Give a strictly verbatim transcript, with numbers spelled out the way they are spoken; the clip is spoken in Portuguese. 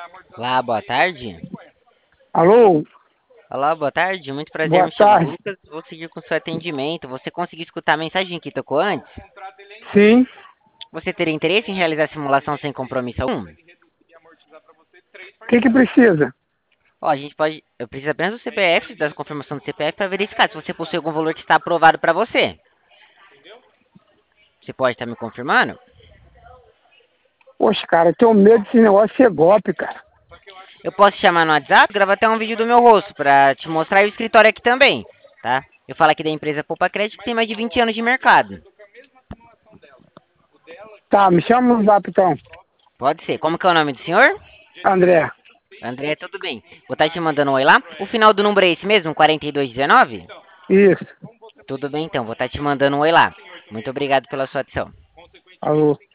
Olá, boa tarde. Alô? Olá, boa tarde. Muito prazer, Boa me chamo tarde. Lucas. Vou seguir com seu atendimento. Você conseguiu escutar a mensagem que tocou antes? Sim. Você teria interesse em realizar a simulação sem compromisso algum? O que que precisa? Ó, a gente pode. Eu preciso apenas do C P F, da confirmação do C P F para verificar se você possui algum valor que está aprovado para você. Você pode estar me confirmando? Poxa, cara, eu tenho medo desse negócio ser golpe, cara. Eu posso te chamar no WhatsApp, gravar até um vídeo do meu rosto para te mostrar e o escritório aqui também, tá? Eu falo aqui da empresa Poupa Crédito que tem mais de vinte anos de mercado. Tá, me chama no zap então. Pode ser. Como que é o nome do senhor? André. André, tudo bem. Vou estar te mandando um oi lá. O final do número é esse mesmo, quarenta e dois dezenove? Isso. Tudo bem, então. Vou estar te mandando um oi lá. Muito obrigado pela sua atenção. Alô.